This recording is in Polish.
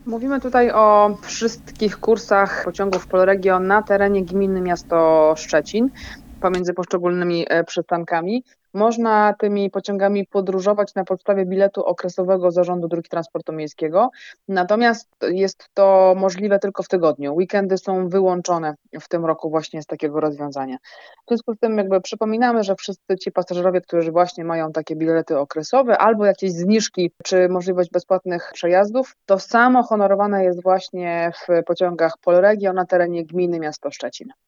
Mówimy tutaj o wszystkich kursach pociągów Polregio na terenie gminy miasto Szczecin, pomiędzy poszczególnymi przystankami. Można tymi pociągami podróżować na podstawie biletu okresowego Zarządu Dróg Transportu Miejskiego, natomiast jest to możliwe tylko w tygodniu. Weekendy są wyłączone w tym roku właśnie z takiego rozwiązania. W związku z tym przypominamy, że wszyscy ci pasażerowie, którzy właśnie mają takie bilety okresowe albo jakieś zniżki czy możliwość bezpłatnych przejazdów, to samo honorowane jest właśnie w pociągach Polregio na terenie gminy miasto Szczecin.